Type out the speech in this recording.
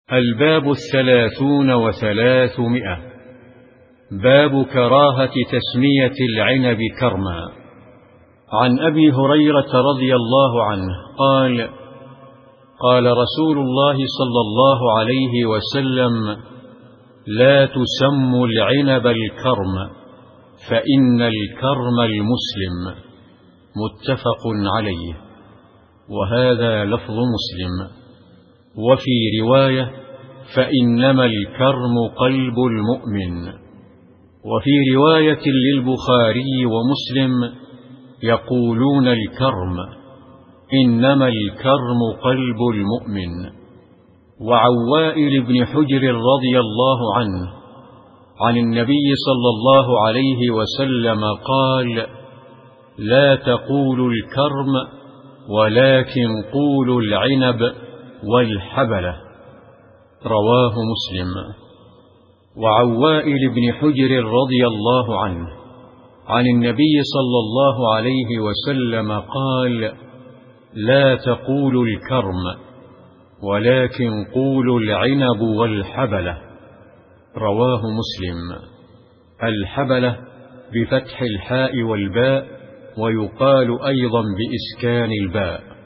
الباب 33 باب كراهة تسمية العنب كرما. عن أبي هريرة رضي الله عنه قال: قال رسول الله صلى الله عليه وسلم: لا تسموا العنب الكرم، فإن الكرم المسلم. متفق عليه، وهذا لفظ مسلم. وفي رواية: فإنما الكرم قلب المؤمن. وفي رواية للبخاري ومسلم يقولون الكرم، إنما الكرم قلب المؤمن. وعن وائل بن حجر رضي الله عنه عن النبي صلى الله عليه وسلم قال: لا تقولوا الكرم، ولكن قولوا العنب والحبلة. رواه مسلم. وعن وائل بن حجر رضي الله عنه عن النبي صلى الله عليه وسلم قال: لا تقولوا الكرم، ولكن قولوا العنب والحبلة. رواه مسلم. الحبلة بفتح الحاء والباء، ويقال أيضا بإسكان الباء.